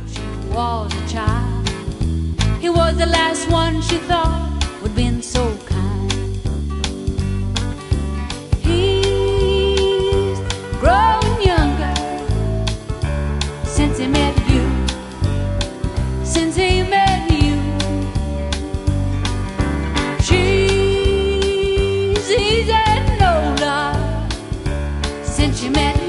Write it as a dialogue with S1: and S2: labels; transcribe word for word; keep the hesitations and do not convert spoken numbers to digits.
S1: she was a child. He was the last one she thought would been so kind. He's growing younger since he met you, since he met you. She's, he's getting older since she met you.